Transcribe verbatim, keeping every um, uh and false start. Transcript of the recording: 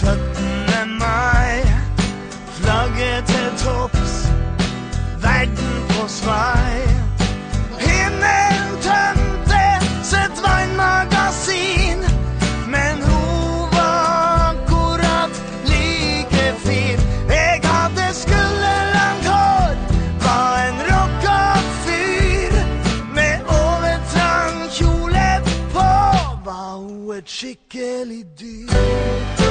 syttende mai, flagget til topps, verden på svei. Himmelen tømte sitt vannmagasin, men hun var akkurat like fin. Jeg hadde skulderlangt hår, var en rocka fyr, med overtrang kjole på, var hun et skikkelig dyr.